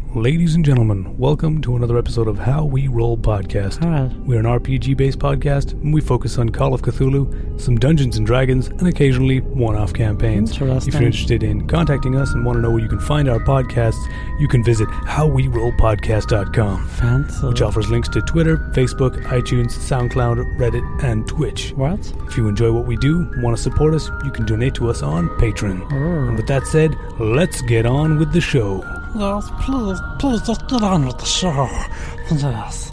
Ladies and gentlemen, welcome to another episode of How We Roll Podcast. Hi. We're an RPG-based podcast, and we focus on Call of Cthulhu, some Dungeons and Dragons, and occasionally one-off campaigns. If you're interested in contacting us and want to know where you can find our podcasts, you can visit howwerollpodcast.com, Fancy. which offers links to Twitter, Facebook, iTunes, SoundCloud, Reddit, and Twitch. What? If you enjoy what we do and want to support us, you can donate to us on Patreon. And with that said, let's get on with the show. Yes, please just get on with the show. Yes.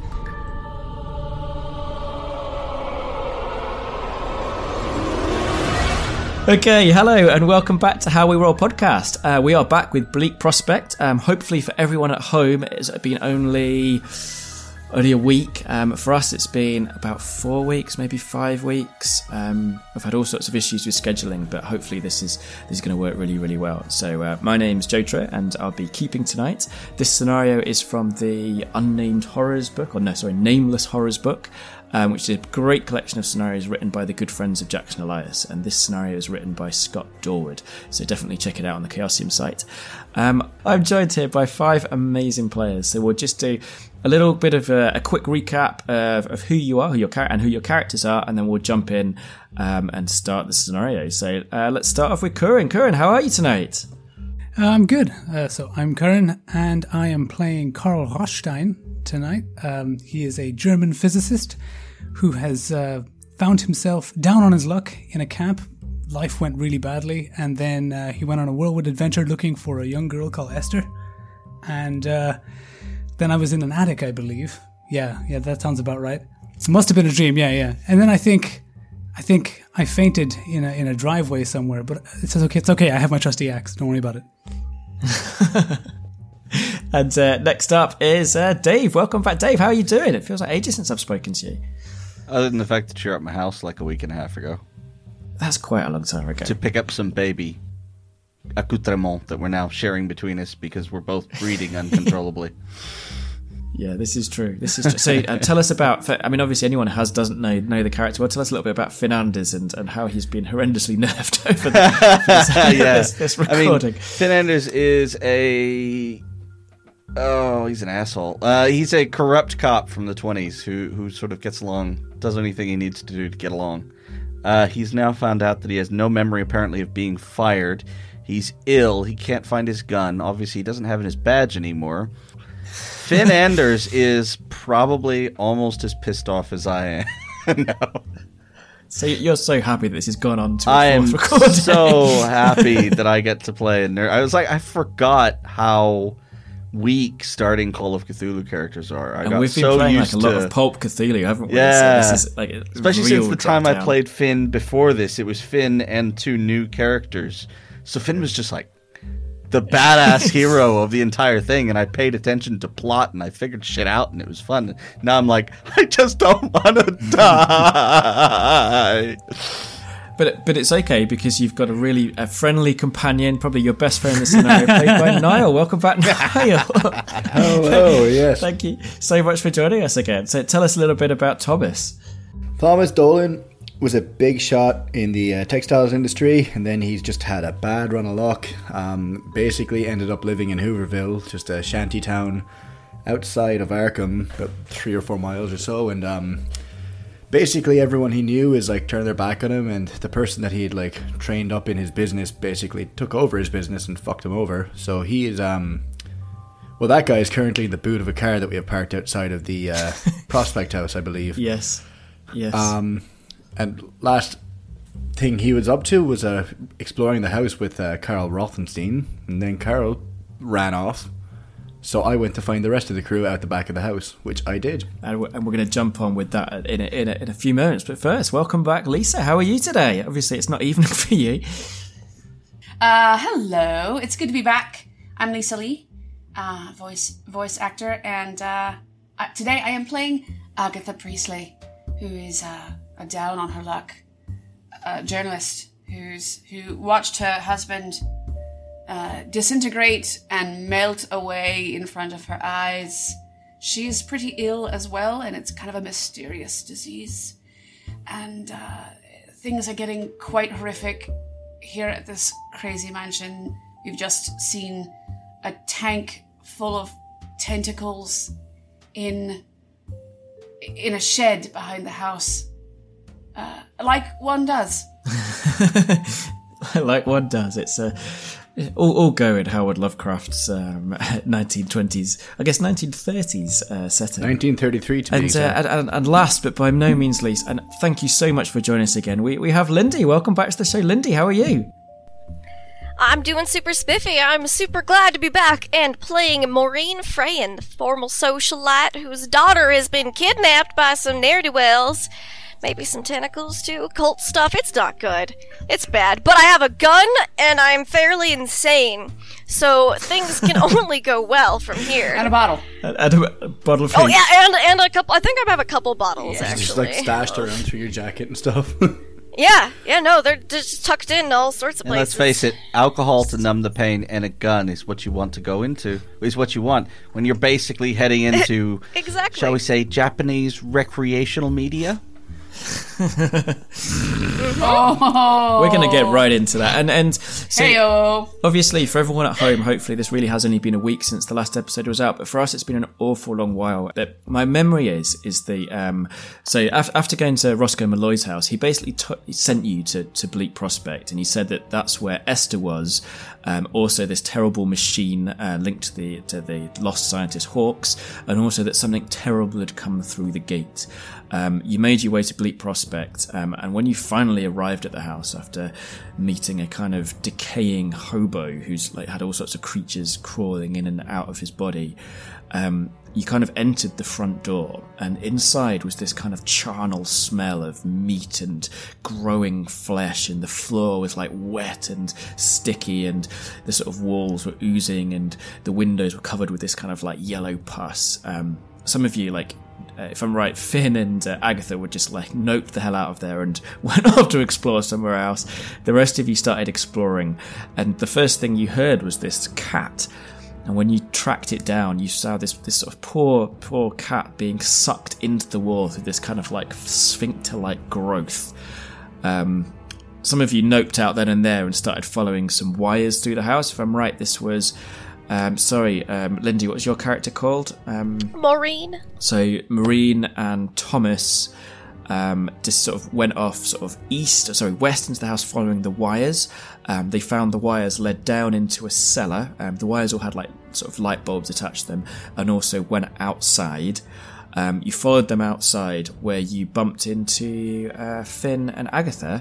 Okay, hello and welcome back to How We Roll Podcast. We are back with Bleak Prospect. Hopefully for everyone at home, it's been only a week. For us, it's been about 4 weeks, maybe 5 weeks. I've had all sorts of issues with scheduling, but hopefully this is going to work really, really well. So my name's Jotra, and I'll be keeping tonight. This scenario is from the Nameless Horrors book, which is a great collection of scenarios written by the good friends of Jackson Elias. And this scenario is written by Scott Dorward. So definitely check it out on the Chaosium site. I'm joined here by 5 amazing players. So we'll just do a little bit of a quick recap of who you are, who your characters are, and then we'll jump in and start the scenario. So let's start off with Curran. Curran, how are you tonight? I'm good. So I'm Curran, and I am playing Karl Rothstein tonight. He is a German physicist who has found himself down on his luck in a camp. Life went really badly, and then he went on a whirlwind adventure looking for a young girl called Esther. And then I was in an attic, I believe. Yeah, that sounds about right. It must have been a dream, yeah. And then I think I fainted in a driveway somewhere, but it's okay. I have my trusty axe. Don't worry about it. And next up is Dave. Welcome back, Dave. How are you doing? It feels like ages since I've spoken to you. Other than the fact that you're at my house like a week and a half ago. That's quite a long time ago. To pick up some baby accoutrement that we're now sharing between us because we're both breeding uncontrollably. Yeah, this is true. So tell us about, obviously anyone who doesn't know the character, well, tell us a little bit about Finn Anders and how he's been horrendously nerfed over this recording. Finn Anders is he's an asshole. He's a corrupt cop from the 20s who sort of gets along, does anything he needs to do to get along. He's now found out that he has no memory, apparently, of being fired. He's ill. He can't find his gun. Obviously, he doesn't have his badge anymore. Finn Anders is probably almost as pissed off as I am now. So you're so happy that this has gone on to I am recording. So happy that I get to play a nerd. I was like, I forgot how weak starting Call of Cthulhu characters are. We've been playing a lot of Pulp Cthulhu, haven't we? Yeah. So this is especially since the time I played Finn before this. It was Finn and 2 new characters. So Finn was just like the badass hero of the entire thing, and I paid attention to plot and I figured shit out, and it was fun. Now I'm like, I just don't want to die. But it's okay because you've got a friendly companion, probably your best friend in the scenario, played by Niall. Welcome back, Niall. Hello, yes. Thank you so much for joining us again. So tell us a little bit about Thomas. Thomas Dolan was a big shot in the textiles industry, and then he's just had a bad run of luck. Basically ended up living in Hooverville, just a shanty town outside of Arkham, about 3 or 4 miles or so, and basically everyone he knew is like turned their back on him, and the person that he had like trained up in his business basically took over his business and fucked him over. So he is that guy is currently in the boot of a car that we have parked outside of the Prospect House, I believe. Yes. And last thing he was up to was exploring the house with Karl Rothenstein, and then Karl ran off. So I went to find the rest of the crew out the back of the house, which I did. And we're going to jump on with that in a few moments. But first, welcome back, Lisa. How are you today? Obviously, it's not evening for you. Hello. It's good to be back. I'm Lisa Lee, voice actor, and today I am playing Agatha Priestley, who is down on her luck journalist who watched her husband disintegrate and melt away in front of her eyes. She is pretty ill as well, and it's kind of a mysterious disease. And things are getting quite horrific here at this crazy mansion. We've just seen a tank full of tentacles in a shed behind the house, like one does. Like one does. It's all go in Howard Lovecraft's 1920s, I guess 1930s setting. 1933 to be exact. And last but by no means least, and thank you so much for joining us again, we have Lindy. Welcome back to the show. Lindy, how are you? I'm doing super spiffy. I'm super glad to be back and playing Maureen Freyan, the formal socialite whose daughter has been kidnapped by some ne'er-do-wells. Maybe some tentacles too, cult stuff. It's not good. It's bad. But I have a gun and I'm fairly insane. So things can only go well from here. And a bottle. And a bottle of Oh yeah, and a couple. I think I have a couple bottles actually. Just like stashed around through your jacket and stuff. Yeah, no, they're just tucked in all sorts of And places. let's face it, alcohol to numb the pain and a gun is what you want to go into. Is what you want when you're basically heading into, exactly. shall we say, Japanese recreational media. Oh, We're going to get right into that. And so, Heyo. obviously, for everyone at home, hopefully this really has only been a week since the last episode was out. But for us, it's been an awful long while. But my memory is the so after going to Roscoe Malloy's house, he basically he sent you to Bleak Prospect, and he said that that's where Esther was. Also, this terrible machine linked to the lost scientist Hawks, and also that something terrible had come through the gate. You made your way to Bleak Prospect, and when you finally arrived at the house after meeting a kind of decaying hobo who's like had all sorts of creatures crawling in and out of his body, you kind of entered the front door, and inside was this kind of charnel smell of meat and growing flesh, and the floor was like wet and sticky, and the sort of walls were oozing, and the windows were covered with this kind of like yellow pus. Some of you, like, if I'm right, Finn and Agatha would just like nope the hell out of there and went off to explore somewhere else. The rest of you started exploring, and the first thing you heard was this cat. And when you tracked it down, you saw this sort of poor cat being sucked into the wall through this kind of like sphincter-like growth. Some of you noped out then and there and started following some wires through the house. If I'm right, this was... Lindy, what was your character called? Maureen. So Maureen and Thomas just sort of went off west into the house following the wires. They found the wires led down into a cellar. The wires all had like sort of light bulbs attached to them, and also went outside. You followed them outside where you bumped into Finn and Agatha.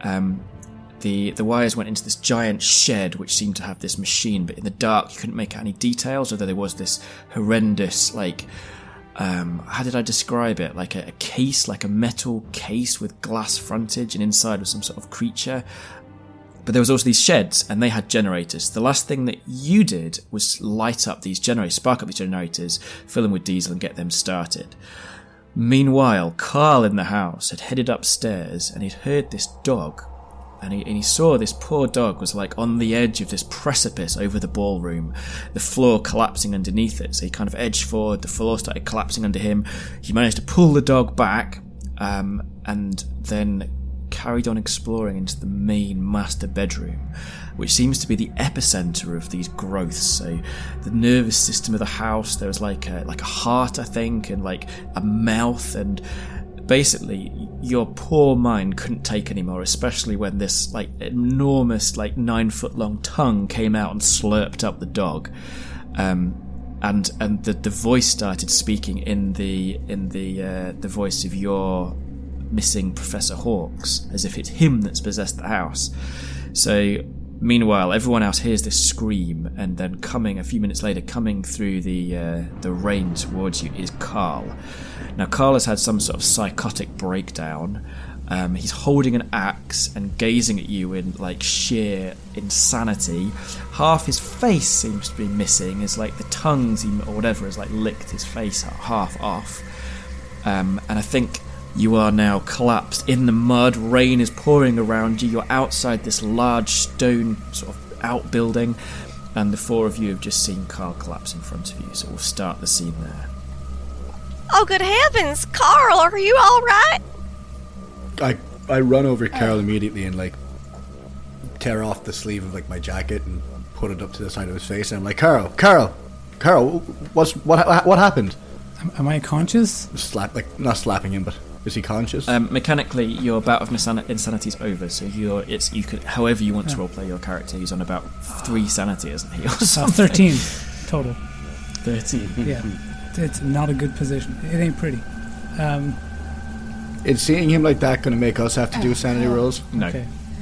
The wires went into this giant shed which seemed to have this machine, but in the dark you couldn't make out any details, although there was this horrendous, like, how did I describe it? Like a case, like a metal case with glass frontage, and inside was some sort of creature. But there was also these sheds, and they had generators. The last thing that you did was light up these generators, spark up these generators, fill them with diesel and get them started. Meanwhile, Carl in the house had headed upstairs, and he'd heard this dog. And he saw this poor dog was like on the edge of this precipice over the ballroom, the floor collapsing underneath it. So he kind of edged forward, the floor started collapsing under him. He managed to pull the dog back, and then carried on exploring into the main master bedroom, which seems to be the epicenter of these growths. So the nervous system of the house, there was like a heart, I think, and like a mouth, and basically your poor mind couldn't take anymore, especially when this like enormous, like 9-foot long tongue came out and slurped up the dog, and the voice started speaking in the voice of your missing Professor Hawks, as if it's him that's possessed the house. So meanwhile, everyone else hears this scream, and then a few minutes later, coming through the rain towards you is Carl. Now, Carl has had some sort of psychotic breakdown. He's holding an axe and gazing at you in like sheer insanity. Half his face seems to be missing, as like the tongues or whatever has like licked his face half off. And I think you are now collapsed in the mud. Rain is pouring around you. You're outside this large stone sort of outbuilding, and the four of you have just seen Carl collapse in front of you. So we'll start the scene there. Oh, good heavens! Carl, are you all right? I run over Carl immediately and like tear off the sleeve of like my jacket and put it up to the side of his face, and I'm like, Carl, Carl, what happened? Am I conscious? Not slapping him, but is he conscious? Mechanically, your bout of insanity is over, so you could, however you want to roleplay your character. He's on about 3 sanity, isn't he? Or something. 13 total. 13. Yeah, it's not a good position. It ain't pretty. Is seeing him like that going to make us have to do sanity rolls? No. Okay.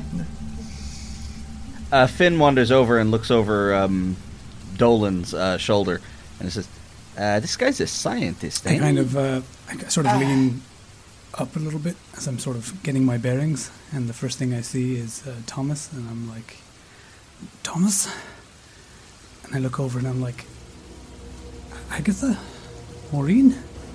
Finn wanders over and looks over Dolan's shoulder, and says, "This guy's a scientist." I kind of, I sort of lean up a little bit as I'm sort of getting my bearings, and the first thing I see is Thomas, and I'm like, "Thomas," and I look over and I'm like, "Agatha, Maureen,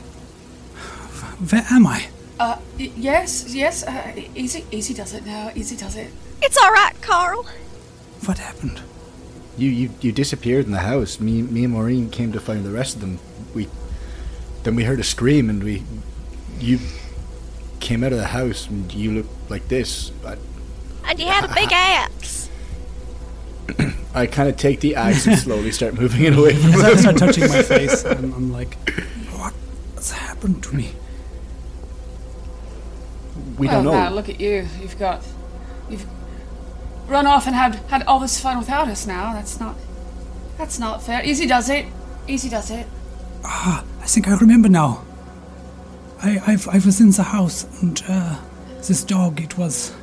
where am I?" Yes. Easy does it now. Easy does it. It's all right, Carl. What happened? You disappeared in the house. Me and Maureen came to find the rest of them. Then we heard a scream, and you came out of the house, and you looked like this. And you had a big axe. I kind of take the axe and slowly start moving it away from As I him. start touching my face, and I'm like, what's happened to me? We don't know. Now look at you. You've run off and had all this fun without us. Now that's not fair. Easy does it. I think I remember now. I was in the house, and this dog, it was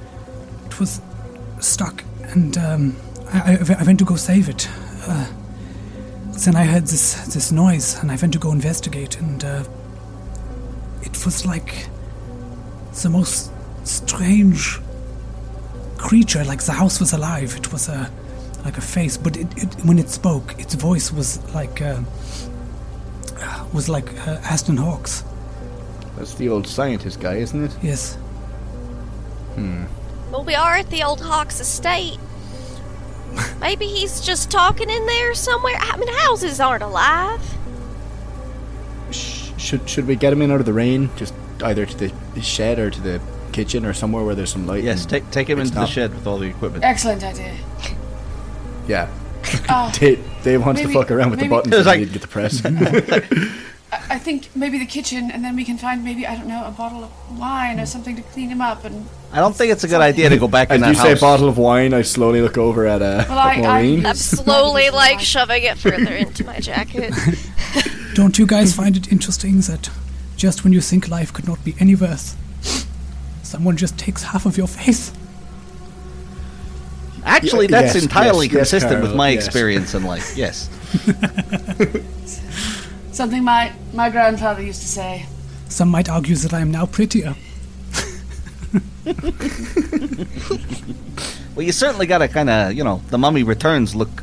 stuck, and I went to go save it. Then I heard this noise, and I went to go investigate, and it was like the most strange creature. Like the house was alive. It was like a face, but when it spoke, its voice was like Aston Hawke's. That's the old scientist guy, isn't it? Yes. Well, we are at the old Hawks estate. Maybe he's just talking in there somewhere. I mean, houses aren't alive. Should we get him in out of the rain? Just either to the shed or to the kitchen or somewhere where there's some light? Yes, take him into the shed with all the equipment. Excellent idea. Yeah. Dave wants to fuck around with the buttons and need to get the press. I think maybe the kitchen, and then we can find maybe, I don't know, a bottle of wine or something to clean him up. And I don't think it's a good idea to go back in As that you house. say bottle of wine, I slowly look over at Maureen. I'm slowly, shoving it further into my jacket. Don't you guys find it interesting that just when you think life could not be any worse, someone just takes half of your face? Actually, that's yes, entirely yes, consistent Carl, with my yes. experience in life. Yes. something my grandfather used to say. Some might argue that I am now prettier. Well, you certainly got a kind of, The Mummy Returns look.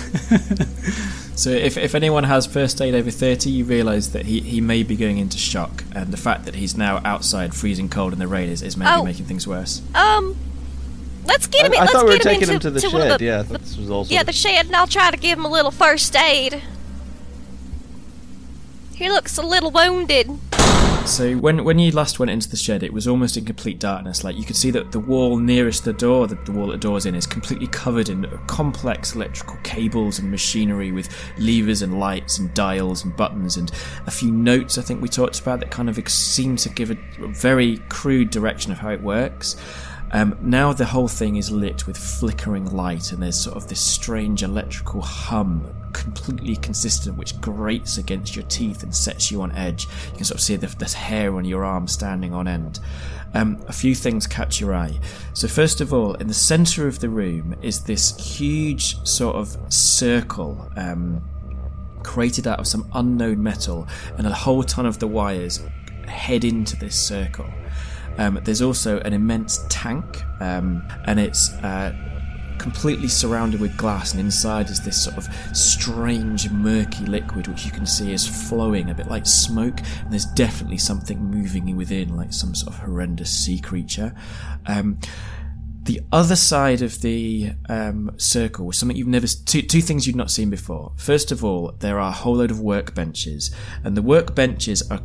So if anyone has first aid over 30, you realise that he may be going into shock, and the fact that he's now outside freezing cold in the rain is maybe making things worse. Let's get him in. I Let's thought we were get him taking him into to the one of shed. Yeah, that was also. the shed, and I'll try to give him a little first aid. He looks a little wounded. So when you last went into the shed, it was almost in complete darkness. Like, you could see that the wall nearest the door, the wall that the door's in, is completely covered in complex electrical cables and machinery with levers and lights and dials and buttons and a few notes I think we talked about that kind of seem to give a very crude direction of how it works. Now the whole thing is lit with flickering light, and there's sort of this strange electrical hum, completely consistent, which grates against your teeth and sets you on edge. You can sort of see this hair on your arm standing on end. A few things catch your eye. So first of all, in the centre of the room is this huge sort of circle created out of some unknown metal, and a whole ton of the wires head into this circle. There's also an immense tank, and it's completely surrounded with glass, and inside is this sort of strange murky liquid which you can see is flowing a bit like smoke, and there's definitely something moving within, like some sort of horrendous sea creature. The other side of the circle was something you've never... Two things you've not seen before. First of all, there are a whole load of workbenches, and the workbenches are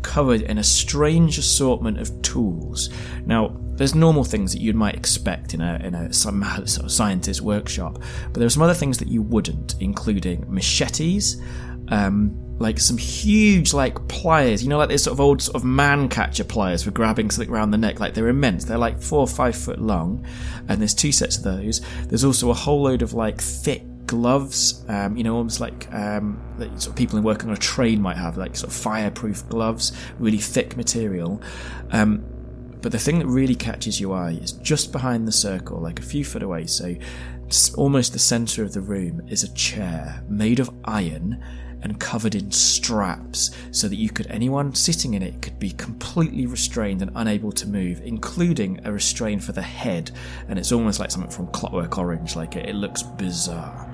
covered in a strange assortment of tools. Now, there's normal things that you might expect in a sort of scientist workshop, but there are some other things that you wouldn't, including machetes, like some huge like pliers, you know, like these sort of old sort of man catcher pliers for grabbing something around the neck. Like, they're immense. They're like 4 or 5 foot long, and there's 2 sets of those. There's also a whole load of like thick gloves, you know, almost like that sort of people working on a train might have, like sort of fireproof gloves, really thick material. But the thing that really catches your eye is just behind the circle, like a few foot away, so almost the centre of the room, is a chair made of iron and covered in straps, so that anyone sitting in it could be completely restrained and unable to move, including a restraint for the head. And it's almost like something from Clockwork Orange. Like, it looks bizarre.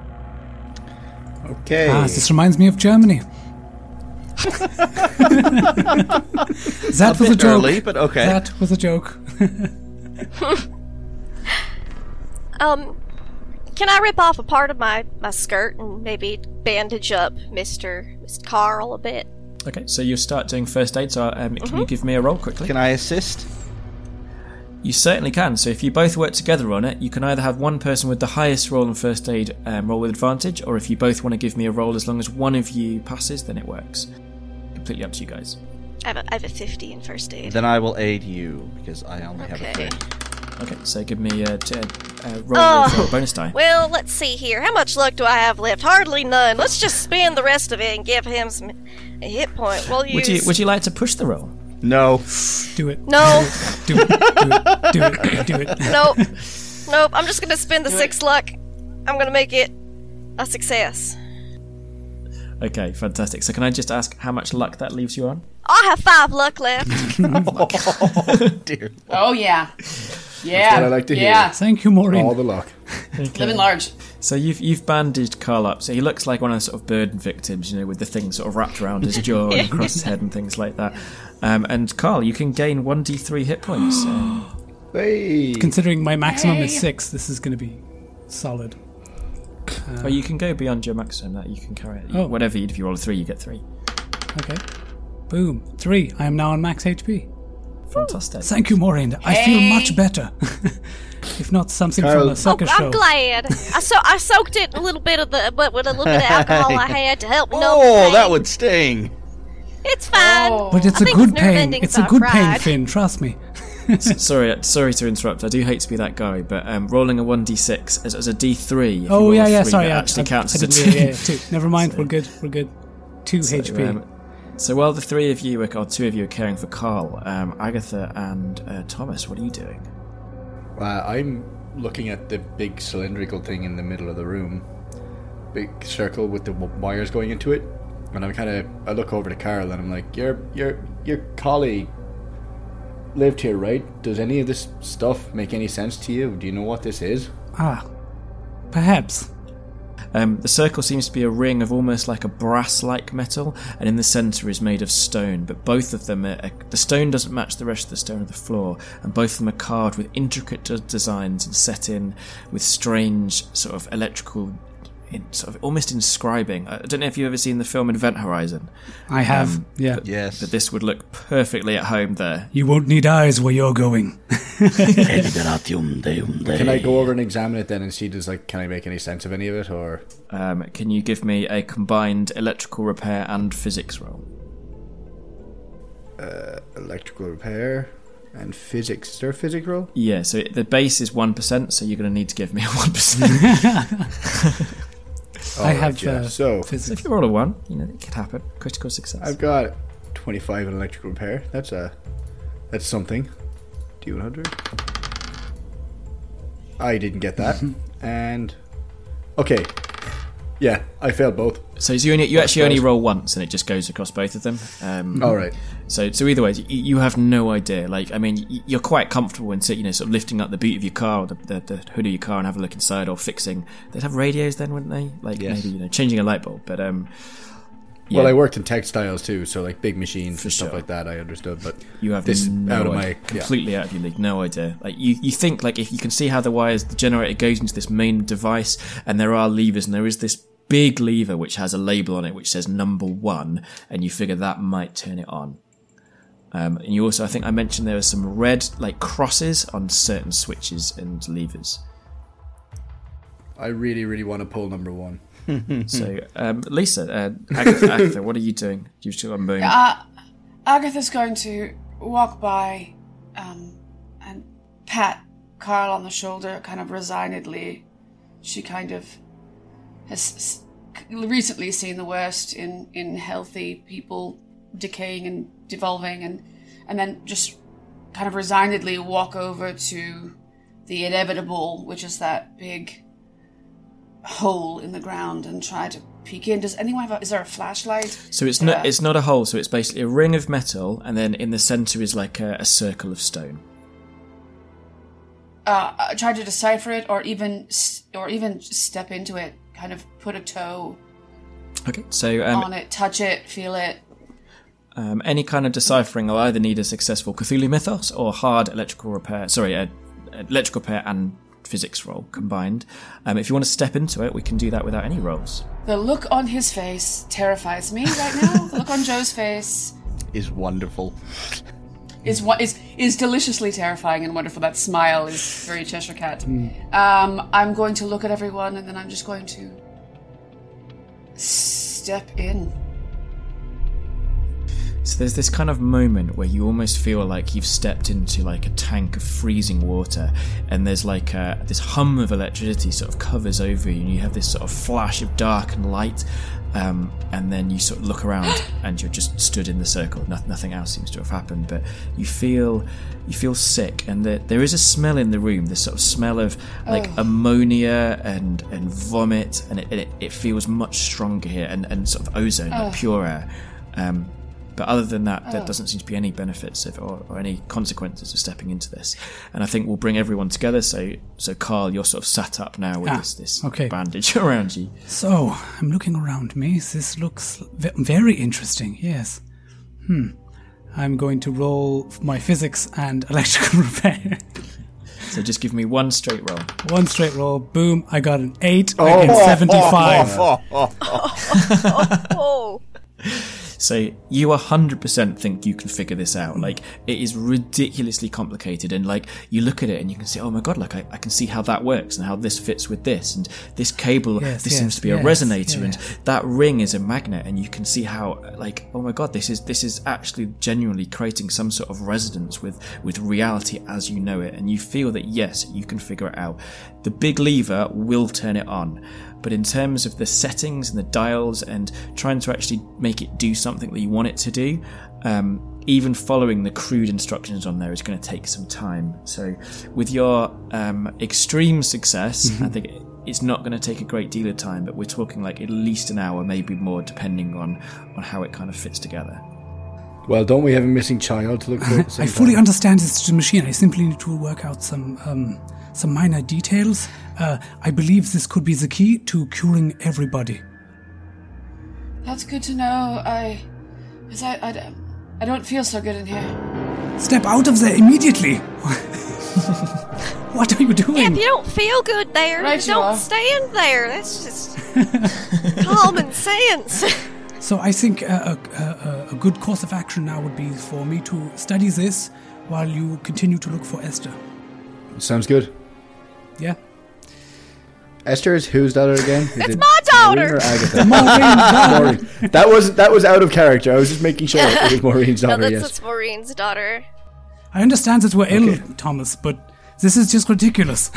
Okay. This reminds me of Germany. That was a joke. Early, but okay. That was a joke. Can I rip off a part of my skirt and maybe bandage up Mr. Carl a bit? Okay, so you start doing first aid, so can you give me a roll quickly? Can I assist? You certainly can. So if you both work together on it, you can either have one person with the highest roll in first aid roll with advantage, or if you both want to give me a roll, as long as one of you passes, then it works. Completely up to you guys. I have a 50 in first aid. Then I will aid you, because I only have a 30. Okay, so give me a roll with a bonus die. Well, let's see here. How much luck do I have left? Hardly none. Let's just spend the rest of it and give him a hit point. We'll use... Would you like to push the roll? No. Do it. No. Do it. Do it. Nope. I'm just going to spend the 6 luck. I'm going to make it a success. Okay, fantastic. So can I just ask how much luck that leaves you on? I have 5 luck left. Oh, dear. Oh, yeah. Yeah. That's what I like to hear. Yeah. Thank you, Maureen. All the luck. Living large. So you've bandaged Carl up, so he looks like one of the sort of burden victims, you know, with the thing sort of wrapped around his jaw and across his head and things like that. And Carl, you can gain 1d3 hit points. Hey. Considering my maximum is 6, this is going to be solid. Or you can go beyond your maximum. That you can carry it. Oh. Whatever. If you roll a 3, you get 3. Okay. Boom. 3. I am now on max HP. Fantastic. Thank you, Maureen. I feel much better. If not something from a sucker show. I'm glad. I soaked it a little bit with a little bit of alcohol I had to help numb the Oh, pain. that would sting. It's fine. Oh. But it's I a think good it's pain. nerve-ending, It's so a I good pain, cried. Finn. Trust me. Sorry to interrupt. I do hate to be that guy, but rolling a 1d6 as a d3. If Oh, you roll yeah. a 3, Sorry. that I actually counts as a didn't 2. really- 2. Never mind. We're good. 2 HP. So while the 2 of you are caring for Carl, Agatha and Thomas, what are you doing? I'm looking at the big cylindrical thing in the middle of the room. Big circle with the wires going into it. And I look over to Carl and I'm like, your colleague lived here, right? Does any of this stuff make any sense to you? Do you know what this is? Perhaps. The circle seems to be a ring of almost like a brass-like metal, and in the centre is made of stone, but both of them, the stone doesn't match the rest of the stone of the floor, and both of them are carved with intricate designs and set in with strange sort of electrical, sort of almost inscribing. I don't know if you've ever seen the film Event Horizon. I have. Yeah. Yes. But this would look perfectly at home there. You won't need eyes where you're going. Can I go over and examine it then and see, can I make any sense of any of it, or? Can you give me a combined electrical repair and physics roll? Electrical repair and physics. Is there a physics roll? Yeah, so the base is 1%, so you're going to need to give me a 1%. I have So So physics. if you roll a 1, it could happen. Critical success. I've got 25 in electrical repair. That's something. D100. I didn't get that. And okay, yeah, I failed both. So you actually only roll once, and it just goes across both of them. All right. So either way, you have no idea. You're quite comfortable in sort of lifting up the boot of your car, or the hood of your car, and have a look inside, or fixing. They'd have radios then, wouldn't they? Yes. Maybe changing a light bulb. But Well, I worked in textiles too, so big machines For and stuff sure. like that. I understood, but you have this no out of idea. my Completely out of your league. No idea. You think if you can see how the generator goes into this main device, and there are levers, and there is this big lever which has a label on it which says number 1, and you figure that might turn it on. And you also, I think I mentioned there are some red like crosses on certain switches and levers. I really, really want to pull number 1. So, Lisa, Agatha, what are you doing? You've still got a moment. Agatha's going to walk by and pat Carl on the shoulder kind of resignedly. She kind of has recently seen the worst in healthy people decaying and devolving, and then just kind of resignedly walk over to the inevitable, which is that big hole in the ground, and try to peek in. Does anyone have is there a flashlight? So it's not a hole, so it's basically a ring of metal, and then in the centre is like a circle of stone. Try to decipher it, or even step into it, kind of put a toe Okay, so on it, touch it, feel it. Any kind of deciphering will either need a successful Cthulhu Mythos or hard electrical repair. Electrical repair and physics roll combined. If you want to step into it, we can do that without any rolls. The look on his face terrifies me right now. The look on Joe's face Is wonderful. is deliciously terrifying and wonderful. That smile is very Cheshire Cat. I'm going to look at everyone, and then I'm just going to step in. So there's this kind of moment where you almost feel like you've stepped into like a tank of freezing water, and there's like this hum of electricity sort of covers over you, and you have this sort of flash of dark and light, and then you sort of look around and you're just stood in the circle. Nothing else seems to have happened, but you feel sick, and there is a smell in the room, this sort of smell of like ammonia and vomit, and it feels much stronger here, and sort of ozone, like pure air. But other than that, there doesn't seem to be any benefits or any consequences of stepping into this. And I think we'll bring everyone together. So Carl, you're sort of sat up now with this bandage around you. So, I'm looking around me. This looks very interesting, yes. I'm going to roll my physics and electrical repair. So just give me one straight roll. One straight roll. Boom. I got an 8 against 75. Oh. So you 100% think you can figure this out. Like, it is ridiculously complicated, and like you look at it and you can see, oh my god, like I can see how that works and how this fits with this, and this cable, seems to be a resonator, and that ring is a magnet, and you can see how, like, oh my god, this is actually genuinely creating some sort of resonance with reality as you know it, and you feel that yes, you can figure it out. The big lever will turn it on. But in terms of the settings and the dials and trying to actually make it do something that you want it to do, even following the crude instructions on there is going to take some time. So with your extreme success, I think it's not going to take a great deal of time, but we're talking like at least an hour, maybe more, depending on how it kind of fits together. Well, don't we have a missing child to look for at the same I fully time? understand this machine. I simply need to work out some minor details. I believe this could be the key to curing everybody. That's good to know. I don't feel so good in here. Step out of there immediately! What are you doing? Yeah, if you don't feel good there, Right, you don't are. stand there. That's just common sense. So I think a good course of action now would be for me to study this while you continue to look for Esther. Sounds good. Yeah? Esther is whose daughter again? It's my daughter. Maureen or Agatha? Maureen. That was out of character. I was just making sure it was Maureen's No, daughter. that's Maureen's daughter. I understand that we're ill, Thomas, but this is just ridiculous.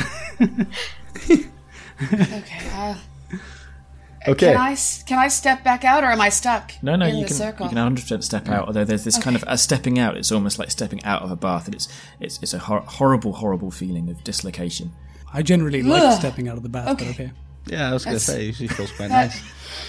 Okay. Okay. Can I step back out, or am I stuck? No, in you the can circle? 100% step out. Although there's this kind of as stepping out, it's almost like stepping out of a bath, and it's a horrible feeling of dislocation. I generally like Ugh. stepping out of the bath, but okay. Yeah, I was going to say, it usually feels quite nice.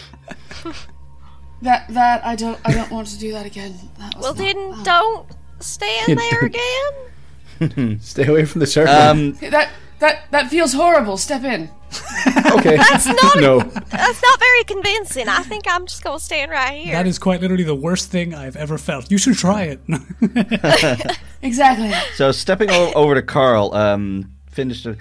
That I don't want to do that again. That was Well, not- then don't stand there again. Stay away from the circle. That feels horrible. Step in. Okay. That's not No. That's not very convincing. I think I'm just gonna stand right here. That is quite literally the worst thing I've ever felt. You should try it. Exactly. So stepping over to Carl, finished.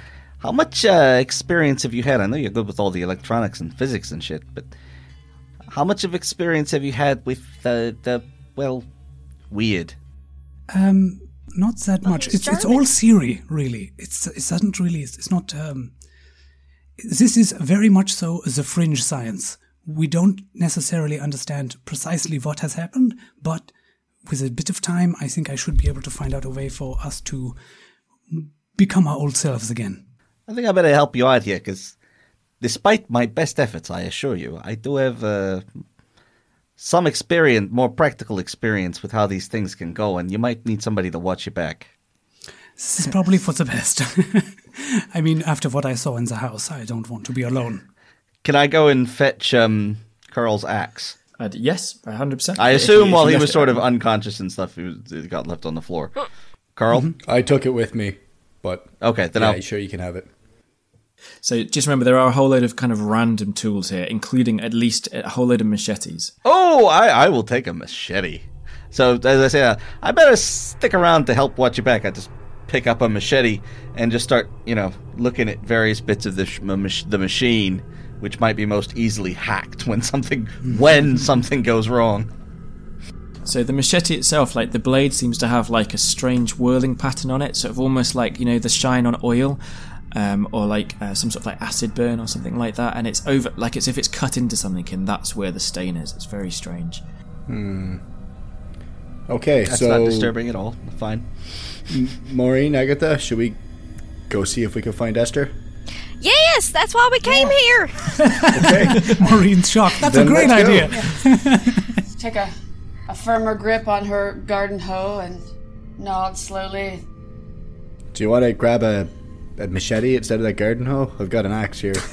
How much experience have you had? I know you're good with all the electronics and physics and shit, but how much of experience have you had with the weird? Not that much. It's all theory, really. It doesn't really. It's not. This is very much so the fringe science. We don't necessarily understand precisely what has happened, but with a bit of time, I think I should be able to find out a way for us to become our old selves again. I think I better help you out here, because despite my best efforts, I assure you, I do have some experience, more practical experience with how these things can go, and you might need somebody to watch your back. This is probably for the best. I mean, after what I saw in the house, I don't want to be alone. Can I go and fetch Carl's axe? Yes, 100%. I assume while he was sort of unconscious and stuff, it got left on the floor. Carl? I took it with me, but okay, then yeah, sure you can have it. So just remember, there are a whole load of kind of random tools here, including at least a whole load of machetes. Oh, I will take a machete. So as I say, I better stick around to help watch your back. I just pick up a machete and just start, looking at various bits of the machine, which might be most easily hacked when something goes wrong. So the machete itself, like the blade seems to have like a strange whirling pattern on it, sort of almost like, the shine on oil, or like some sort of like acid burn or something like that, and it's over, like it's if it's cut into something and that's where the stain is. It's very strange. Okay, that's so not disturbing at all. Fine. Maureen, Agatha, should we go see if we can find Esther? Yes, that's why we came here. Okay. Maureen's shocked. That's a great idea. Take a firmer grip on her garden hoe and nod slowly. Do you want to grab a machete instead of that garden hoe? I've got an axe here.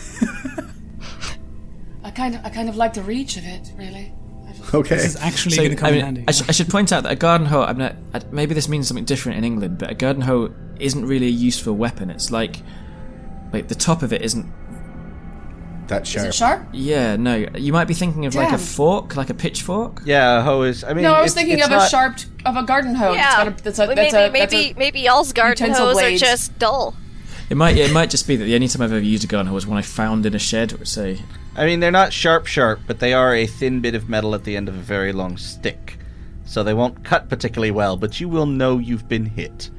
I kind of like the reach of it, really. Okay. This is actually going to come in handy. I should point out that a garden hoe, maybe this means something different in England, but a garden hoe isn't really a useful weapon. It's like the top of it isn't that sharp. Is it sharp? Yeah, no. You might be thinking of like a fork, like a pitchfork. Yeah, a hoe is. No, I was thinking of a garden hoe. Yeah, maybe y'all's garden hoes are just dull. It might just be that the only time I've ever used a garden hoe was when I found in a shed. So, I mean, they're not sharp, but they are a thin bit of metal at the end of a very long stick, so they won't cut particularly well. But you will know you've been hit.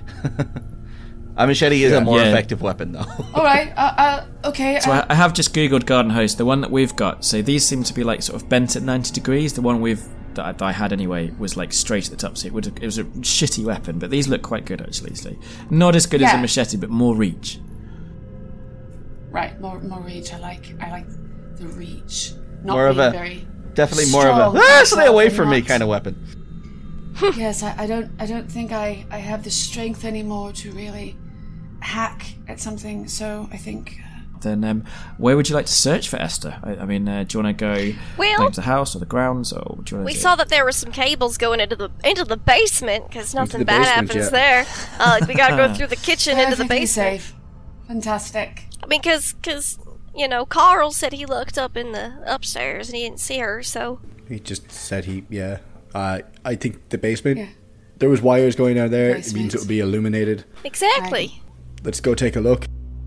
A machete is a more effective weapon, though. All right. Okay. So I have just googled garden hoes. The one that we've got. So these seem to be like sort of bent at 90 degrees. The one that I had anyway was like straight at the top. So it was a shitty weapon. But these look quite good actually. So not as good as a machete, but more reach. Right. More reach. I like the reach. Not more of a very definitely more of a stay away from me kind of weapon. Yes, I don't think I have the strength anymore to really hack at something, so I think... Then where would you like to search for Esther? I mean, do you want to go into the house or the grounds, or what do you want to do? We saw that there were some cables going into the basement, because nothing bad happens there. We gotta go through the kitchen into the basement. Safe. Fantastic. I mean, because Carl said he looked up in the upstairs and he didn't see her, so... He just said I think the basement. Yeah. There was wires going down there. It means it would be illuminated. Exactly. Right. Let's go take a look.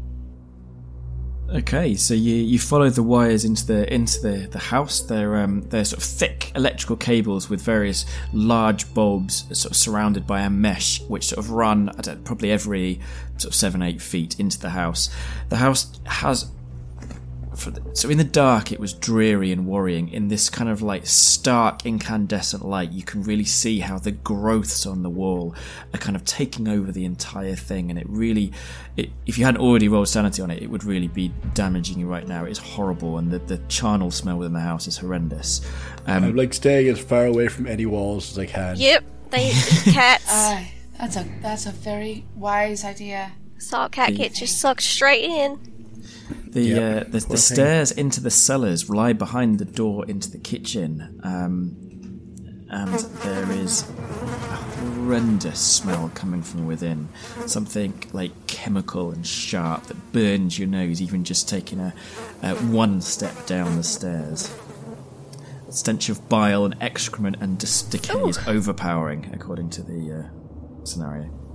Okay, so you follow the wires into the house. They're sort of thick electrical cables with various large bulbs sort of surrounded by a mesh, which sort of run at probably every sort of 7-8 feet into the house. The house has. So in the dark it was dreary and worrying. In this kind of like stark incandescent light, you can really see how the growths on the wall are kind of taking over the entire thing, and if you hadn't already rolled sanity on it would really be damaging you right now. It's horrible, and the charnel smell within the house is horrendous. I'm like staying as far away from any walls as I can. Yep, they eat cats. That's a very wise idea. Saw a cat get just sucked straight in. The stairs into the cellars lie behind the door into the kitchen, and there is a horrendous smell coming from within. Something like chemical and sharp that burns your nose even just taking a one step down the stairs. The stench of bile and excrement and decay is overpowering, according to the scenario.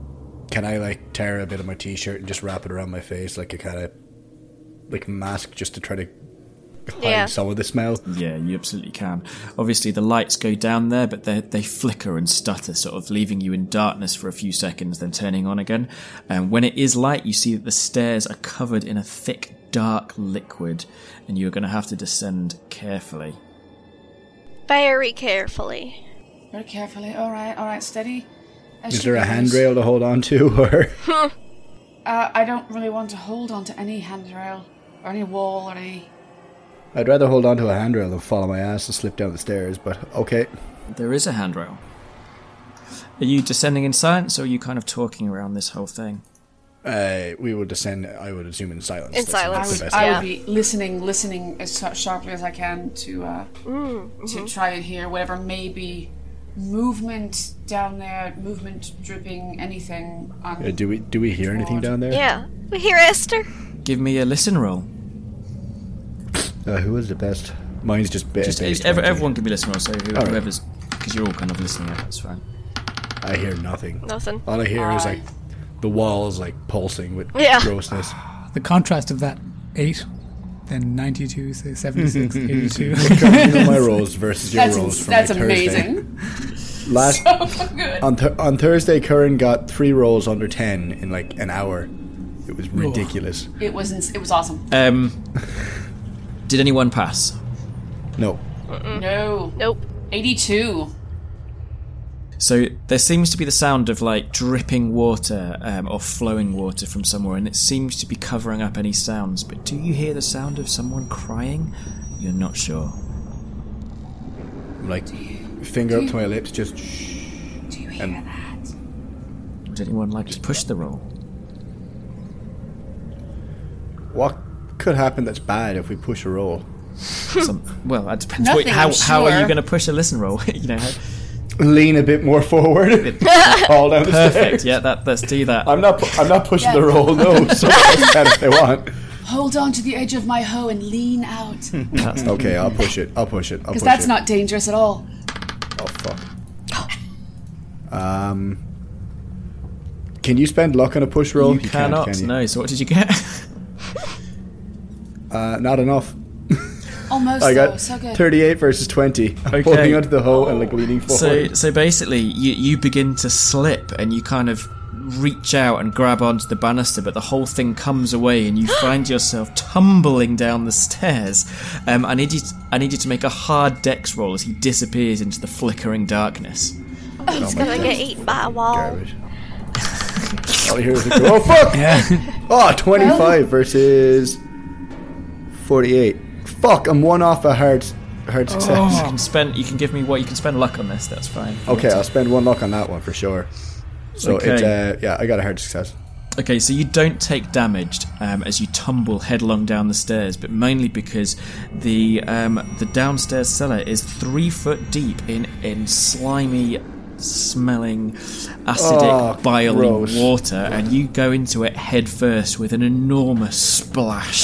can I like tear a bit of my t-shirt and just wrap it around my face like a kind of like mask just to try to hide some of the smell? Yeah, you absolutely can. Obviously, the lights go down there, but they flicker and stutter, sort of leaving you in darkness for a few seconds, then turning on again. And when it is light, you see that the stairs are covered in a thick, dark liquid, and you're going to have to descend carefully. Very carefully. Very carefully. All right, steady. Is there a handrail to hold on to, or? I don't really want to hold on to any handrail or any wall or any... I'd rather hold on to a handrail than follow my ass and slip down the stairs, but okay. There is a handrail. Are you descending in silence, or are you kind of talking around this whole thing? We will descend, I would assume, in silence. In silence. I would be listening as sharply as I can to try and hear whatever may be movement down there, movement, dripping, anything. On do we hear anything down there? Yeah. We hear Esther. Give me a listen roll. Who is the best? Mine's just based. Everyone can be listening, so whoever's... Because you're all kind of listening, that's fine. I hear nothing. Nothing. All I hear is like the walls like pulsing with grossness. The contrast of that 8, then 92, say 76, 82. You know my rolls versus your rolls from That's like amazing. Thursday. So good. On Thursday, Curran got 3 rolls under 10 in like an hour. It was ridiculous. It was awesome. Did anyone pass? No. No. Nope. 82. So there seems to be the sound of like dripping water or flowing water from somewhere, and it seems to be covering up any sounds. But do you hear the sound of someone crying? You're not sure. Like, finger up to my lips, just shh. Do you hear that? Would anyone like to push the roll? What could happen that's bad if we push a roll? Well, that depends. Nothing, How are sure. you going to push a listen roll? Lean a bit more forward. Fall down the Perfect. stairs. Yeah, let's do that. I'm not pushing the roll. No, someone else can if they want. Hold on to the edge of my hoe and lean out. Okay, I'll push it. Because that's not dangerous at all. Oh fuck. Can you spend luck on a push roll? You cannot. Can you? No. So what did you get? Not enough. Almost, I though. got So good. 38 versus 20. I'm holding onto the hoe and like leaning forward. So basically, you begin to slip, and you kind of reach out and grab onto the banister, but the whole thing comes away, and you find yourself tumbling down the stairs. I need you to make a hard dex roll as he disappears into the flickering darkness. He's gonna get eaten by a wall. Garbage. All I hear is like, oh fuck! Yeah. Oh, 25 versus 48. Fuck, I'm one off a hard success. You can give me what you can spend luck on this. That's fine. Okay, I'll spend 1 luck on that one for sure. So Okay. it's I got a hard success. Okay, so you don't take damage as you tumble headlong down the stairs, but mainly because the downstairs cellar is 3 foot deep in slimy, smelling, acidic, biling gross. water, and you go into it head first with an enormous splash.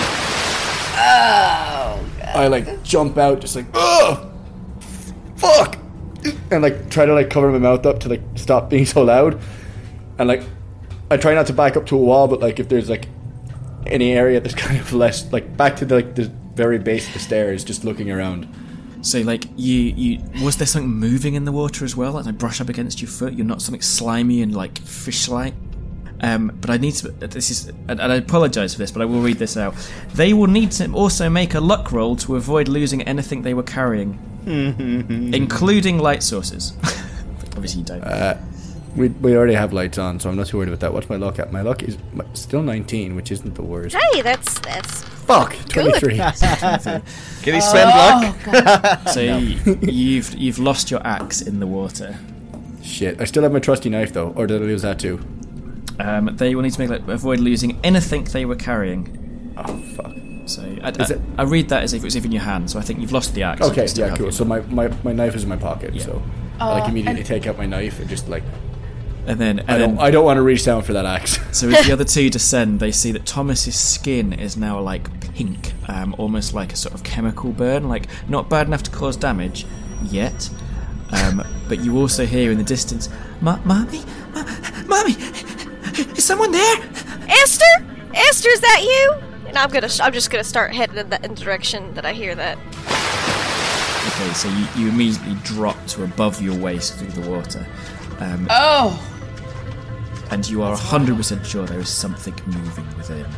I like jump out, just like, oh, fuck, and like try to like cover my mouth up to like stop being so loud, and like I try not to back up to a wall, but like if there's like any area that's kind of less like back to the very base of the stairs, just looking around. So like you was there something moving in the water as well? Like I brush up against your foot, you're not something slimy and like fish-like. But I need to. This is, and I apologise for this, but I will read this out. They will need to also make a luck roll to avoid losing anything they were carrying, including light sources. Obviously, you don't. We already have lights on, so I'm not too worried about that. What's my luck at? My luck is still 19, which isn't the worst. Hey, that's Fuck, 23. Can he spend luck? So you've lost your axe in the water. Shit, I still have my trusty knife though, or did I lose that too? They will need to avoid losing anything they were carrying. Oh fuck. So I read that as if it was in your hand. So I think you've lost the axe. Okay, You still yeah, have cool. it. So my knife is in my pocket, Yeah. so I like immediately take out my knife and just like And then I don't want to reach down for that axe. So as the other two descend, they see that Thomas's skin is now like pink, almost like a sort of chemical burn, like not bad enough to cause damage yet. But you also hear in the distance, Mommy, someone there? Esther? Esther, is that you? And I'm just gonna start heading in the direction that I hear that. Okay, so you immediately drop to above your waist through the water. Oh! And you are 100% sure there is something moving within.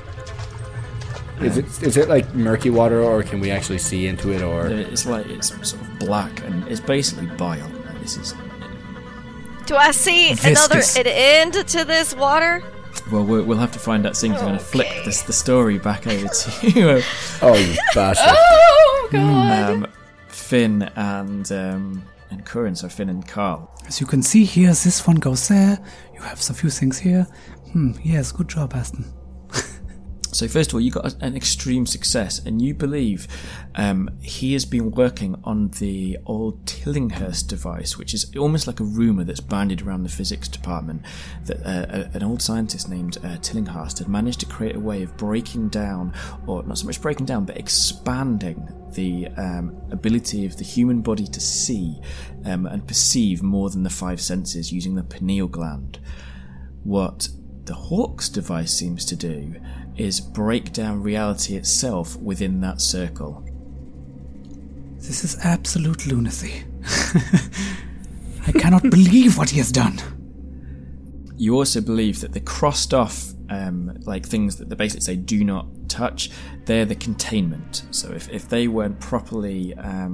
Is it like murky water, or can we actually see into it? Or It's sort of black, and it's basically bile. This is. Do I see an end to this water? Well, we'll have to find out soon. I'm going to flick the story back over to you. Oh, you bastard! Oh, God! Finn and Curran, so Finn and Carl. As you can see here, this one goes there. You have a few things here. Yes, good job, Aston. So first of all, you got an extreme success, and you believe he has been working on the old Tillinghurst device, which is almost like a rumour that's bandied around the physics department, that an old scientist named Tillinghurst had managed to create a way of breaking down, or not so much breaking down, but expanding the ability of the human body to see and perceive more than the five senses using the pineal gland. What the Hawks device seems to do is break down reality itself within that circle. This is absolute lunacy. I cannot believe what he has done. You also believe that the crossed off things that they basically say do not touch, they're the containment. So if they weren't properly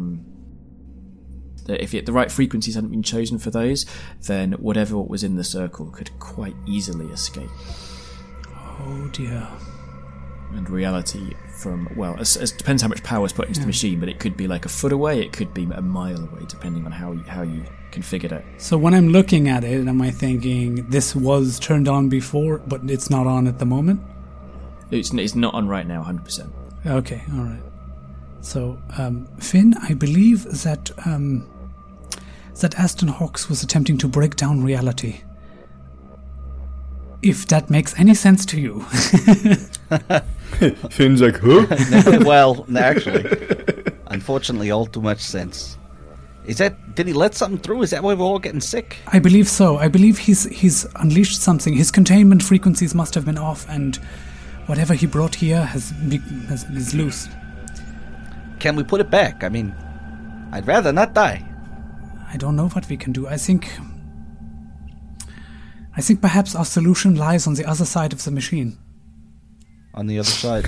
if the right frequencies hadn't been chosen for those, then whatever was in the circle could quite easily escape. Oh dear. And reality it depends how much power is put into the machine, but it could be like a foot away, it could be a mile away, depending on how you configured it. So when I'm looking at it, am I thinking this was turned on before, but it's not on at the moment? It's not on right now, 100%. Okay, all right. So, Finn, I believe that Aston Hawks was attempting to break down reality. If that makes any sense to you. Finn's like, huh? Well, actually, unfortunately, all too much sense. Did he let something through? Is that why we're all getting sick? I believe so. I believe he's unleashed something. His containment frequencies must have been off, and whatever he brought here is loose. Can we put it back? I mean, I'd rather not die. I don't know what we can do. I think perhaps our solution lies on the other side of the machine. On the other side.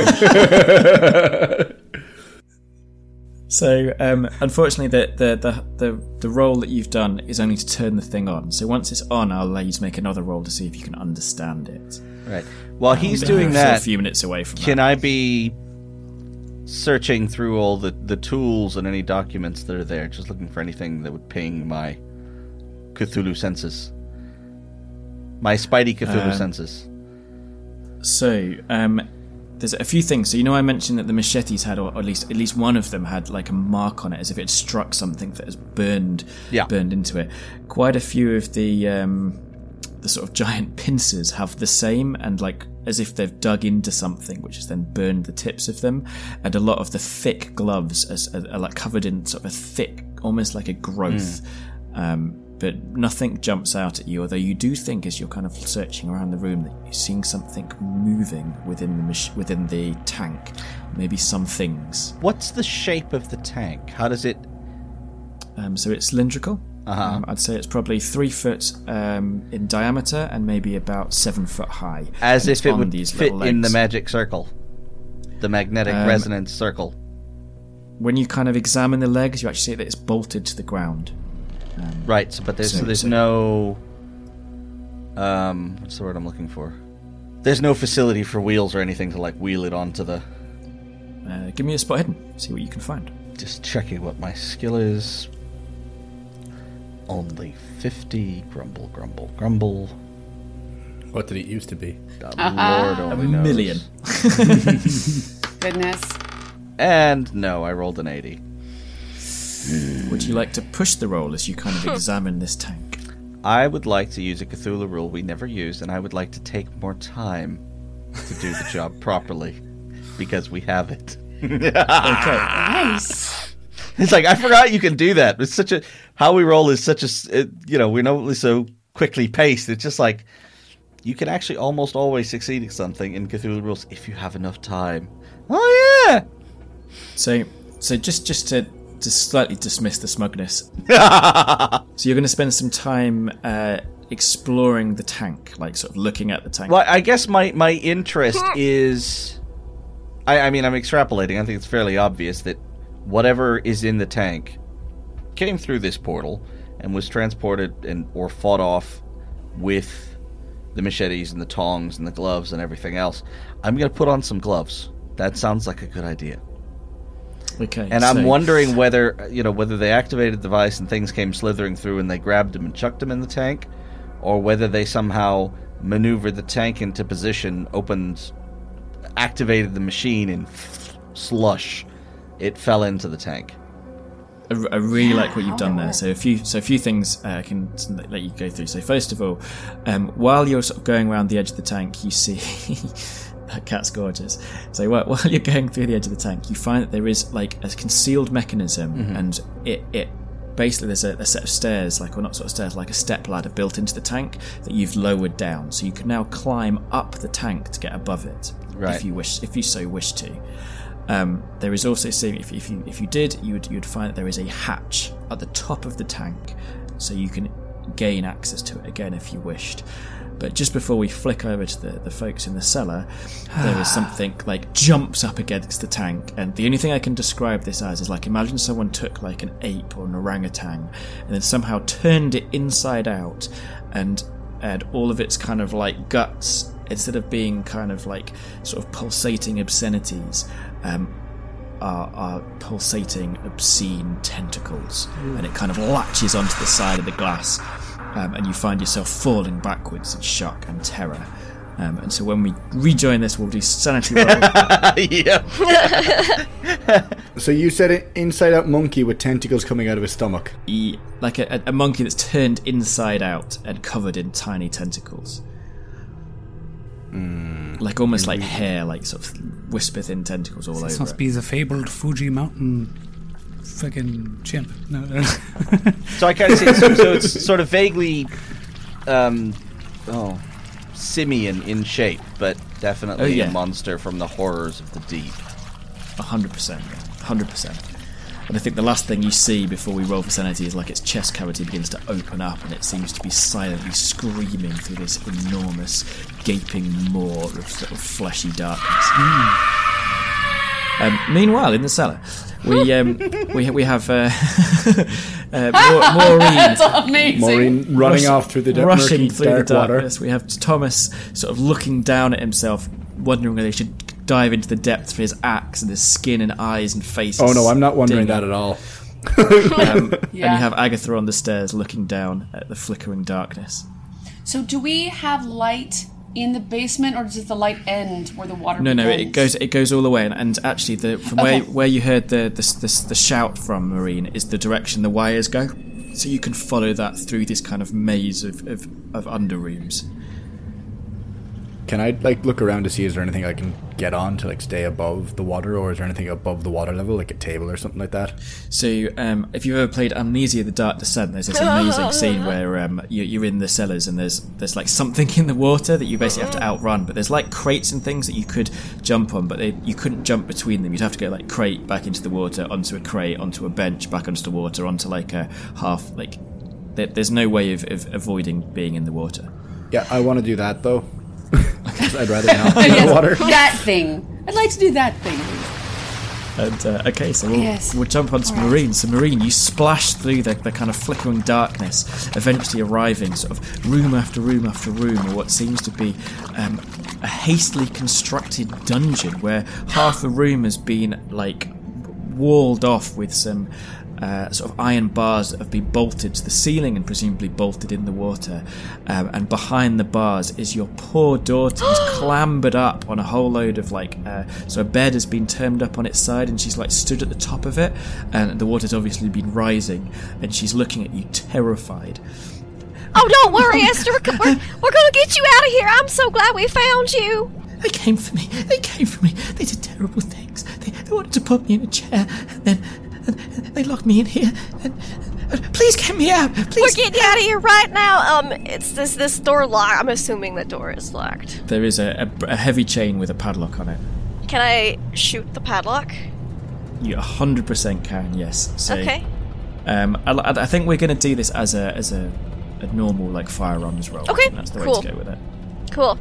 So, unfortunately, the roll that you've done is only to turn the thing on. So once it's on, I'll allow you to make another roll to see if you can understand it. Right. While he's doing that, a few minutes away from can I be searching through all the tools and any documents that are there, just looking for anything that would ping my Cthulhu senses? My Spidey Cthulhu senses. So, there's a few things. So, I mentioned that the machetes had, or at least one of them had like a mark on it, as if it had struck something that has burned into it. Quite a few of the sort of giant pincers have the same, and like as if they've dug into something, which has then burned the tips of them. And a lot of the thick gloves are like covered in sort of a thick, almost like a growth. But nothing jumps out at you, although you do think, as you're kind of searching around the room, that you're seeing something moving within the tank. Maybe some things. What's the shape of the tank? How does it... So it's cylindrical. I'd say it's probably 3 foot in diameter and maybe about 7 foot high. As if it would fit in the magic circle. The magnetic resonance circle. When you kind of examine the legs, you actually see that it's bolted to the ground. Right, but there's no... what's the word I'm looking for? There's no facility for wheels or anything to like wheel it onto the... Give me a spot hidden. See what you can find. Just checking what my skill is. Only 50. Grumble, grumble, grumble. What did it used to be? Lord only knows. 1 million. Goodness. And no, I rolled an 80. Would you like to push the roll as you kind of examine this tank? I would like to use a Cthulhu rule we never used, and I would like to take more time to do the job properly, because we have it. Okay. Nice. It's like, I forgot you can do that. It's such a... How we roll is such a... we're normally so quickly paced. It's just like... you can actually almost always succeed at something in Cthulhu rules if you have enough time. Oh yeah. So just to slightly dismiss the smugness. So you're going to spend some time exploring the tank, like sort of looking at the tank. Well, I guess my interest is, I mean, I'm extrapolating. I think it's fairly obvious that whatever is in the tank came through this portal and was transported or fought off with the machetes and the tongs and the gloves and everything else. I'm going to put on some gloves. That sounds like a good idea. Okay. And I'm wondering whether they activated the device and things came slithering through and they grabbed him and chucked him in the tank, or whether they somehow maneuvered the tank into position, activated the machine, and slush, it fell into the tank. I really like what you've done there. So a few things I can let you go through. So first of all, while you're sort of going around the edge of the tank, you see that cat's gorgeous. So while you're going through the edge of the tank, you find that there is like a concealed mechanism, and it basically there's a set of stairs, like, or not sort of stairs, like a step ladder built into the tank that you've lowered down. So you can now climb up the tank to get above it, right, if you so wish to. There is also, if you did, you'd find that there is a hatch at the top of the tank, so you can gain access to it again if you wished. But just before we flick over to the folks in the cellar, there is something like jumps up against the tank, and the only thing I can describe this as is like, imagine someone took like an ape or an orangutan and then somehow turned it inside out, and all of its kind of like guts, instead of being kind of like sort of pulsating obscenities, are pulsating obscene tentacles, and it kind of latches onto the side of the glass, and you find yourself falling backwards in shock and terror. And so when we rejoin this, we'll do sanity roll. Yeah. So you said an inside-out monkey with tentacles coming out of his stomach. Like a monkey that's turned inside out and covered in tiny tentacles. Like almost like hair, like sort of whisper-thin tentacles all over. This must be the fabled Fuji Mountain fucking chimp. No. So I kind of see it. So it's sort of vaguely, simian in shape, but definitely a monster from the horrors of the deep. 100%. 100%. And I think the last thing you see before we roll for sanity is like its chest cavity begins to open up, and it seems to be silently screaming through this enormous, gaping maw of sort of fleshy darkness. Meanwhile, in the cellar, we have Maureen. Maureen running off through the rushing murky, through dark the darkness. water. We have Thomas sort of looking down at himself, wondering whether he should dive into the depths for his axe, and his skin and eyes and face. Oh no, I'm not wondering that at all. And you have Agatha on the stairs looking down at the flickering darkness. So do we have light in the basement, or does the light end where the water No, begins? it goes all the way, and actually from where you heard the shout from, Maureen, is the direction the wires go, so you can follow that through this kind of maze of underrooms. Can I look around to see, is there anything I can get on to stay above the water, or is there anything above the water level, like a table or something like that? So if you've ever played Amnesia: The Dark Descent, there's this amazing scene where you're in the cellars and there's like something in the water that you basically have to outrun, but there's like crates and things that you could jump on, but you couldn't jump between them. You'd have to go like crate back into the water, onto a crate, onto a bench, back onto the water, onto like a half, like there's no way of avoiding being in the water. Yeah, I want to do that though. I'd rather not be in the water. That thing. I'd like to do that thing. And okay, so we'll jump on to Maureen. So Maureen, you splash through the kind of flickering darkness, eventually arriving sort of room after room after room, or what seems to be a hastily constructed dungeon where half the room has been like walled off with some sort of iron bars that have been bolted to the ceiling and presumably bolted in the water, and behind the bars is your poor daughter who's clambered up on a whole load of so a bed has been turned up on its side and she's stood at the top of it, and the water's obviously been rising, and she's looking at you terrified. Oh, don't worry, Esther. We're going to get you out of here. I'm so glad we found you. They came for me. They did terrible things. They wanted to put me in a chair, and then they locked me in here, Please get me out. Please. We're getting out of here right now. It's this door locked. I'm assuming the door is locked. There is a heavy chain with a padlock on it. Can I shoot the padlock? You 100% can, yes. So, Okay. I think we're going to do this as a normal like firearms roll. Okay, That's the way cool. to go with it. Cool.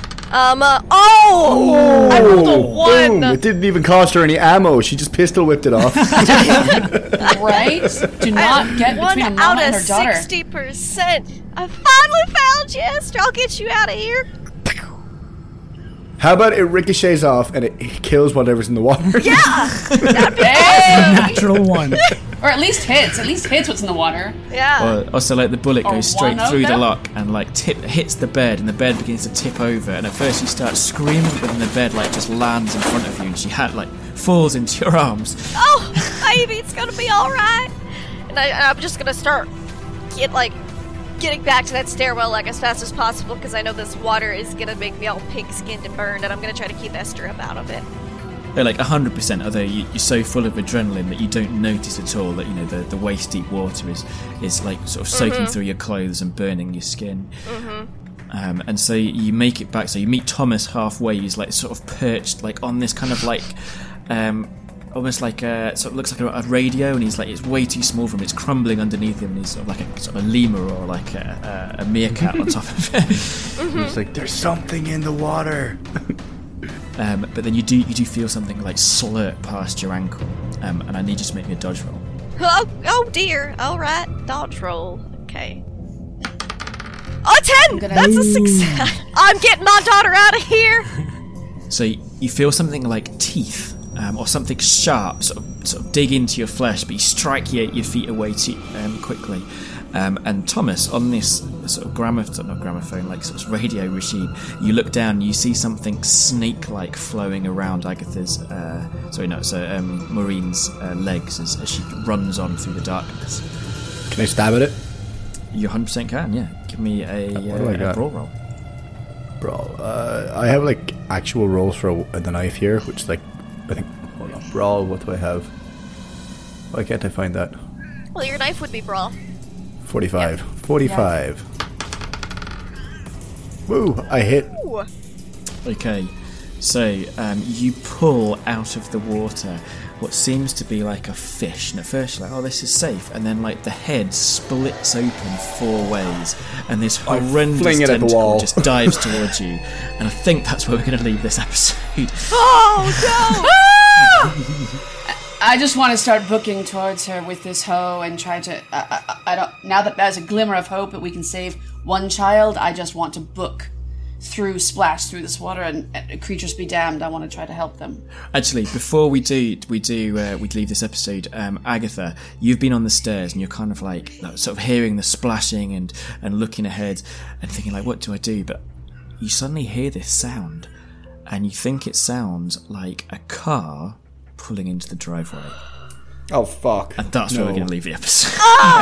I rolled a 1. Boom! It didn't even cost her any ammo. She just pistol whipped it off. Right? Do not get between a 1 mama out and of her daughter. 60%. I finally found you, Esther. I'll get you out of here. How about it ricochets off and it kills whatever's in the water? Yeah. That'd be Hey! Natural 1. Or at least hits. At least hits what's in the water. Yeah. Also, like the bullet Or goes straight one of through the them? lock and like hits the bed, and the bed begins to tip over. And at first you start screaming, but then the bed like just lands in front of you, and she falls into your arms. Oh, baby, it's gonna be all right. And I'm just gonna start getting back to that stairwell like as fast as possible because I know this water is gonna make me all pink-skinned and burned, and I'm gonna try to keep Esther up out of it. They're like 100%, although you're so full of adrenaline that you don't notice at all that, you know, the waist-deep water is like sort of soaking through your clothes and burning your skin. And so you make it back. So you meet Thomas halfway. He's like sort of perched like on this kind of like almost like a sort of looks like a radio, and he's like, it's way too small for him. It's crumbling underneath him, and he's sort of like a lemur or like a meerkat on top of it. It's like, there's something in the water. But then you do feel something like slurp past your ankle, and I need you to make me a dodge roll. Oh dear. All right, dodge roll. Okay. Oh, 10! That's a success. I'm getting my daughter out of here. So you feel something like teeth or something sharp sort of dig into your flesh, but you strike your feet away too quickly. And Thomas, on this sort of gramophone, like sort of radio machine, you look down and you see something snake-like flowing around Agatha's, Maureen's legs as she runs on through the darkness. Can I stab at it? You 100% can, yeah. Give me a brawl roll. Brawl. I have like actual rolls for the knife here, which is like, I think, hold on, brawl, what do I have? Why can't I find that? Well, your knife would be brawl. 45. 45. Woo, I hit. Ooh. Okay, so you pull out of the water what seems to be like a fish, and at first you're like, oh, this is safe, and then like the head splits open 4 ways, and this horrendous fling it at the tentacle wall. just dives towards you, and I think that's where we're going to leave this episode. Oh, no! I just want to start booking towards her with this hoe and try to. I don't. Now that there's a glimmer of hope that we can save one child, I just want to book splash through this water, and creatures be damned. I want to try to help them. Actually, before we leave this episode, Agatha, you've been on the stairs and you're kind of like sort of hearing the splashing and looking ahead and thinking like, what do I do? But you suddenly hear this sound, and you think it sounds like a car pulling into the driveway. Oh, fuck. And that's where we're going to leave the episode.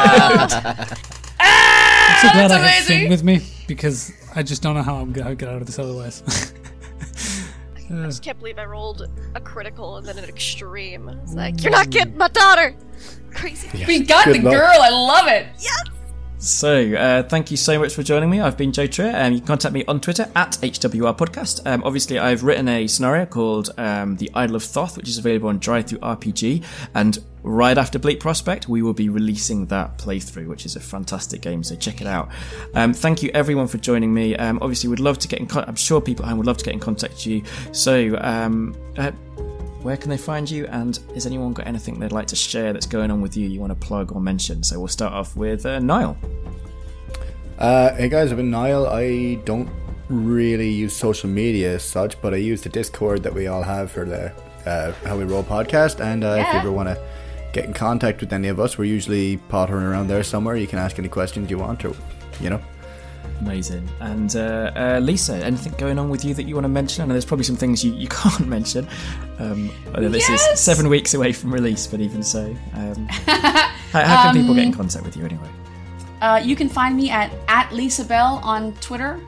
I'm so glad I have amazing. Finn with me, because I just don't know how I'm going to get out of this otherwise. I just can't believe I rolled a critical and then an extreme. It's like, you're not getting my daughter! Crazy. We got Good the luck. girl. I love it. Yes! So, thank you so much for joining me. I've been Joe Trier. You can contact me on Twitter at HWR Podcast. Obviously, I've written a scenario called The Idol of Thoth, which is available on Drive Through RPG. And right after Bleak Prospect, we will be releasing that playthrough, which is a fantastic game. So check it out. Thank you, everyone, for joining me. Obviously, we'd love to get in contact. I'm sure people at home would love to get in contact with you. So, where can they find you, and has anyone got anything they'd like to share that's going on with you want to plug or mention? So we'll start off with Niall. Hey guys, I've been Niall. I don't really use social media as such, but I use the Discord that we all have for the How We Roll podcast, and if you ever want to get in contact with any of us, we're usually pottering around there somewhere. You can ask any questions you want, or, you know. Amazing. And Lisa, anything going on with you that you want to mention? I know there's probably some things you can't mention. I know this is 7 weeks away from release, but even so. How can people get in contact with you anyway? You can find me at Lisa Bell on Twitter.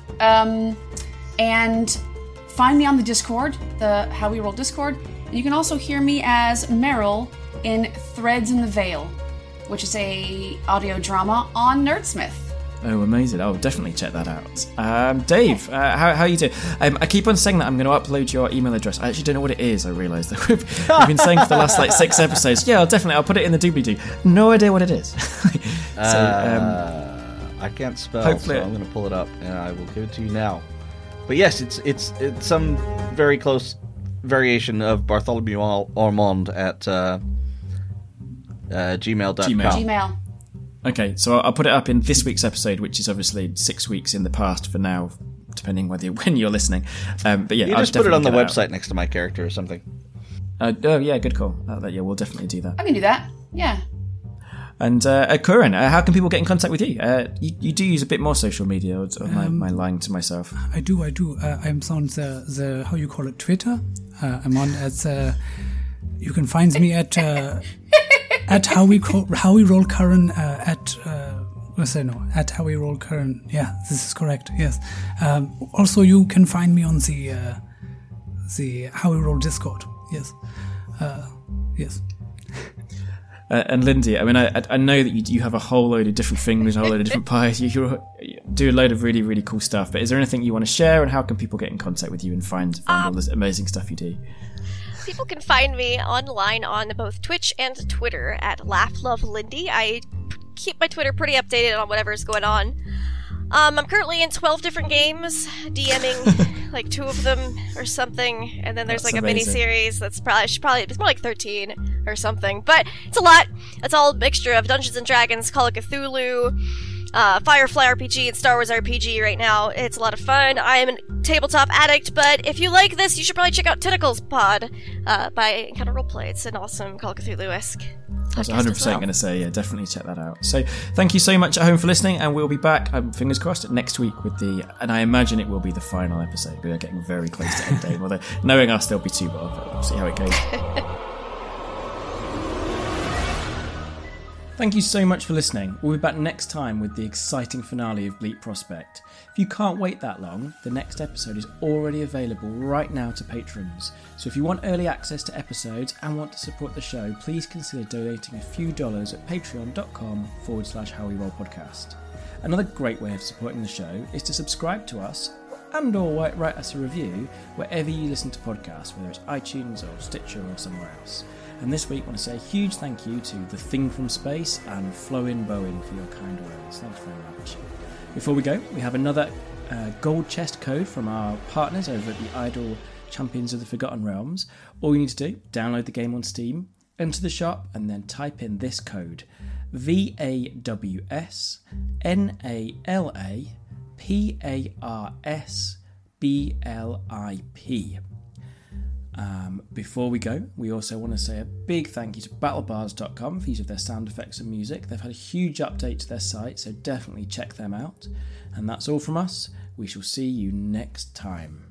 And find me on the Discord, the How We Roll Discord. And you can also hear me as Meryl in Threads in the Veil. which is a audio drama on Nerdsmith. Oh, amazing. I'll definitely check that out. Dave, how you doing? I keep on saying that I'm going to upload your email address. I actually don't know what it is, I realise. That we've been saying for the last 6 episodes, yeah, I'll put it in the doobly-doo. No idea what it is. I can't spell, so I'm going to pull it up, and I will give it to you now. But yes, it's some very close variation of Bartholomew Armand at gmail.com. Gmail. Okay, so I'll put it up in this week's episode, which is obviously 6 weeks in the past for now, depending when you're listening. But yeah, you I'll just put it on the website out next to my character or something. Oh yeah, good call. Yeah, we'll definitely do that. I can do that. Yeah. And Curran, how can people get in contact with you? You do use a bit more social media, or am I lying to myself? I do. I'm on the how you call it, Twitter. I'm on as you can find me at how we roll Curran at how we roll Curran. Yeah, this is correct. Yes. Also, you can find me on the how we roll Discord. Yes. Yes. And Lindy, I mean, I know that you have a whole load of different things, a whole load of different pies. You do a load of really, really cool stuff. But is there anything you want to share, and how can people get in contact with you and find all this amazing stuff you do? People can find me online on both Twitch and Twitter at LaughLoveLindy. I keep my Twitter pretty updated on whatever's going on. I'm currently in 12 different games, DMing like 2 of them or something, and then there's That's like a amazing. mini-series that's probably it's more like 13 or something, but it's a lot. It's all a mixture of Dungeons & Dragons, Call of Cthulhu, Firefly RPG, and Star Wars RPG right now. It's a lot of fun. I am a tabletop addict, but if you like this, you should probably check out Tentacles Pod by Encounter Roleplay. It's an awesome Call of Cthulhu-esque I was podcast 100% as well. going to say, yeah, definitely check that out. So thank you so much at home for listening, and we'll be back, fingers crossed, next week with and I imagine it will be the final episode. We are getting very close to end game, although knowing us, there'll be 2 more, but we'll see how it goes. Thank you so much for listening. We'll be back next time with the exciting finale of Bleak Prospect. If you can't wait that long, the next episode is already available right now to patrons. So if you want early access to episodes and want to support the show, please consider donating a few dollars at patreon.com/howwerollpodcast. Another great way of supporting the show is to subscribe to us and or write us a review wherever you listen to podcasts, whether it's iTunes or Stitcher or somewhere else. And this week I want to say a huge thank you to The Thing from Space and Flowin Bowen for your kind words. Thanks very much. Before we go, we have another gold chest code from our partners over at the Idle Champions of the Forgotten Realms. All you need to do, download the game on Steam, enter the shop, and then type in this code: VAWSNALAPARSBLIP. Before we go, we also want to say a big thank you to BattleBars.com for use of their sound effects and music. They've had a huge update to their site, so definitely check them out. And that's all from us. We shall see you next time.